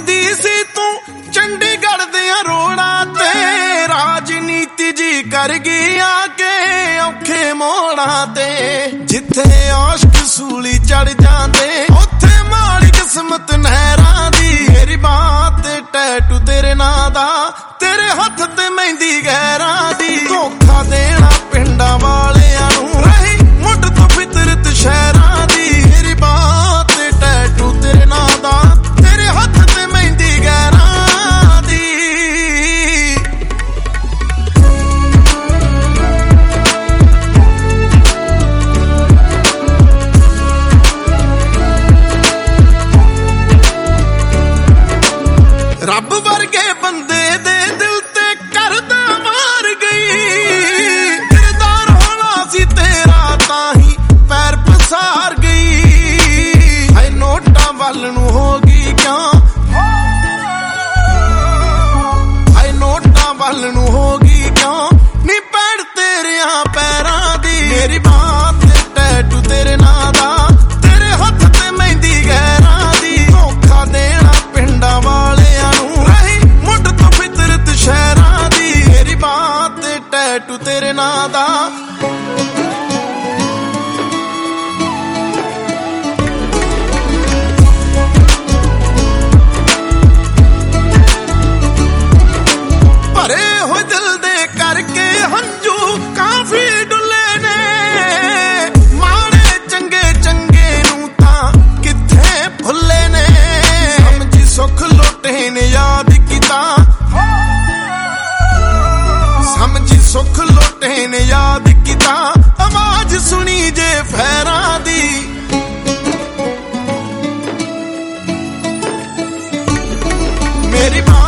घुमदी सी तू चंडीगढ़ दियां रोड़ां ते, राजनीति जी कर गई आके औखे मोड़ां ते। जिथे आशिक सूली चढ़ जांदे उत्थे माड़ी किस्मत नहरां दी। मेरी बात टैटू तेरे नां दा, तेरे हत्थ ते मेहंदी गैरां दी। धोखा देना पिंडां वालियां नूं रही मुੱਢ तो फितरत शहरां दी। मेरी बात टैटू तेरे नां दा, तेरे हत्थ ते मेहंदी गैरां दी। रब वर्गे बंदे दे दिल ते करदा मार गई। किरदार होना सी तेरा ताही पैर पसार गई। हाय नोटा वल नूं होगी क्या, हाय नोटा वल नूं होगी क्या नी पैड़ तेरियां पैरां दी। मेरी बात टैटू तेरे नां दा, तेरे हत्थ ते मेहंदी गैरां दी। धोखा देना पिंडां वालियां नूं रही मुੱਢ तो फितरत शहरां दी। मेरी बात टैटू तेरे नां दा। भरे होए दिल दे करके हंजू काफी डुले ने, माड़े चंगे चंगे नूं तां किथे भुले ने। समझी सुख लोटे ने याद कीता, समझी सुख लोटे ने याद कीता। आवाज सुनी जे फैरां दी। मेरी